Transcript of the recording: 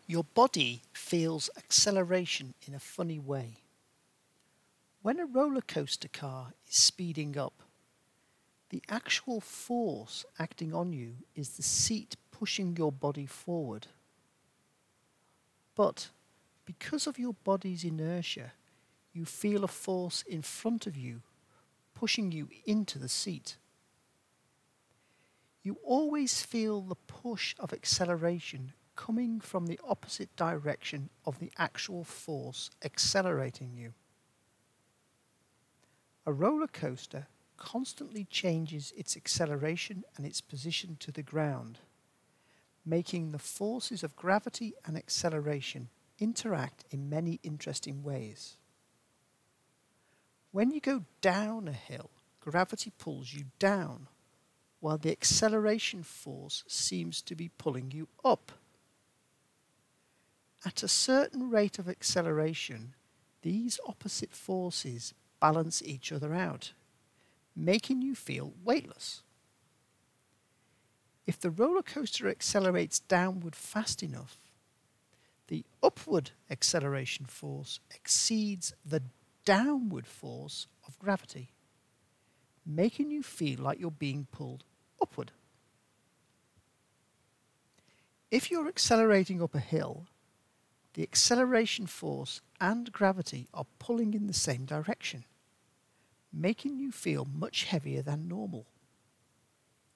Your body feels acceleration in a funny way. When a roller coaster car is speeding up, the actual force acting on you is the seat pushing your body forward. But because of your body's inertia, you feel a force in front of you pushing you into the seat. You always feel the push of acceleration coming from the opposite direction of the actual force accelerating you. A roller coaster constantly changes its acceleration and its position to the ground, making the forces of gravity and acceleration interact in many interesting ways. When you go down a hill, gravity pulls you down, while the acceleration force seems to be pulling you up. At a certain rate of acceleration, these opposite forces balance each other out, making you feel weightless. If the roller coaster accelerates downward fast enough, the upward acceleration force exceeds the downward force of gravity, making you feel like you're being pulled upward. If you're accelerating up a hill, the acceleration force and gravity are pulling in the same direction, making you feel much heavier than normal.